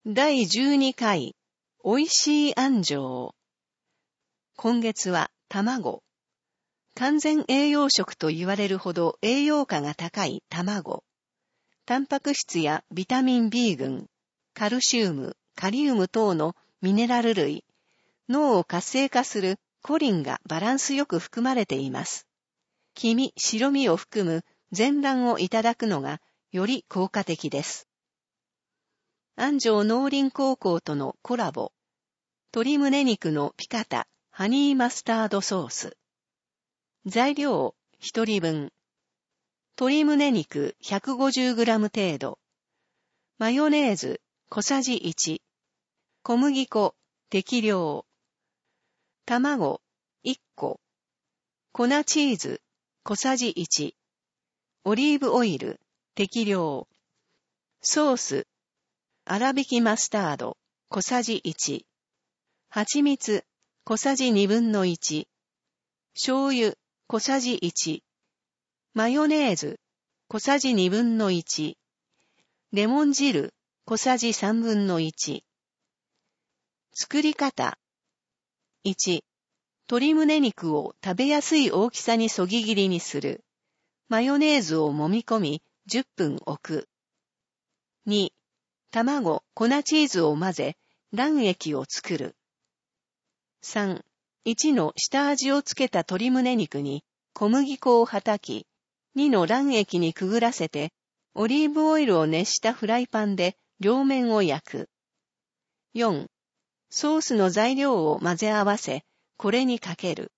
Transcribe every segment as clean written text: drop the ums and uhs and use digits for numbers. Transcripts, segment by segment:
第12回、おいしい安城。今月は卵。完全栄養食と言われるほど栄養価が高い卵。タンパク質やビタミン B 群、カルシウム、カリウム等のミネラル類、脳を活性化するコリンがバランスよく含まれています。黄身、白身を含む全卵をいただくのがより効果的です。安城農林高校とのコラボ。鶏胸肉のピカタ、ハニーマスタードソース。材料、1人分。鶏胸肉 150g 程度。マヨネーズ、小さじ1。小麦粉、適量。卵、1個。粉チーズ、小さじ1。オリーブオイル、適量。ソース、粗挽きマスタード、小さじ1。蜂蜜、小さじ1/2。醤油、小さじ1。マヨネーズ、小さじ1/2。レモン汁、小さじ1/3。作り方。1、鶏胸肉を食べやすい大きさにそぎ切りにする。マヨネーズを揉み込み、10分置く。2、卵、粉チーズを混ぜ、卵液を作る。3、1の下味をつけた鶏胸肉に小麦粉をはたき、2の卵液にくぐらせて、オリーブオイルを熱したフライパンで両面を焼く。4、ソースの材料を混ぜ合わせ、これにかける。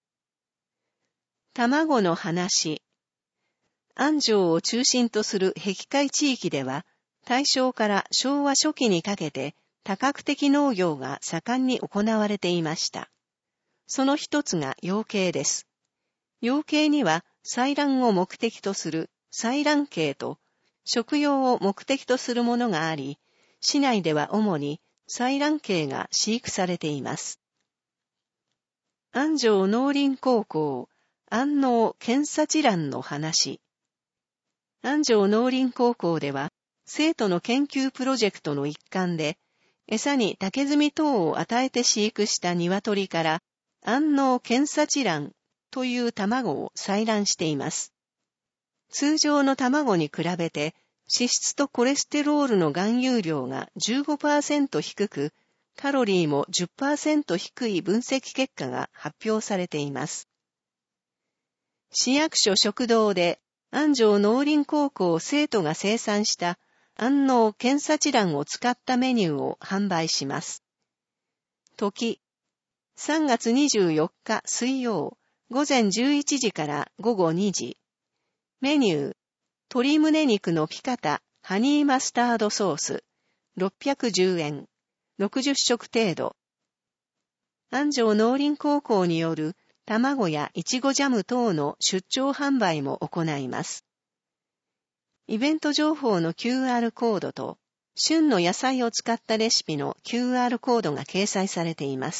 卵の話。安城を中心とする碧海地域では、大正から昭和初期にかけて多角的農業が盛んに行われていました。その一つが養鶏です。養鶏には採卵を目的とする採卵鶏と食用を目的とするものがあり、市内では主に採卵鶏が飼育されています。安城農林高校安農検査治卵の話。安城農林高校では、生徒の研究プロジェクトの一環で、餌に竹炭等を与えて飼育した鶏から、安農検査治卵という卵を採卵しています。通常の卵に比べて、脂質とコレステロールの含有量が 15% 低く、カロリーも 10% 低い分析結果が発表されています。市役所食堂で、安城農林高校生徒が生産した安農検査治卵を使ったメニューを販売します。時、3月24日水曜、午前11時から午後2時。メニュー、鶏胸肉のピカタ、ハニーマスタードソース、610円、60食程度。安城農林高校による卵やいちごジャム等の出張販売も行います。イベント情報の QR コードと、旬の野菜を使ったレシピの QR コードが掲載されています。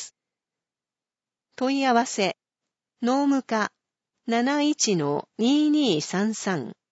問い合わせ、農務課 71-2233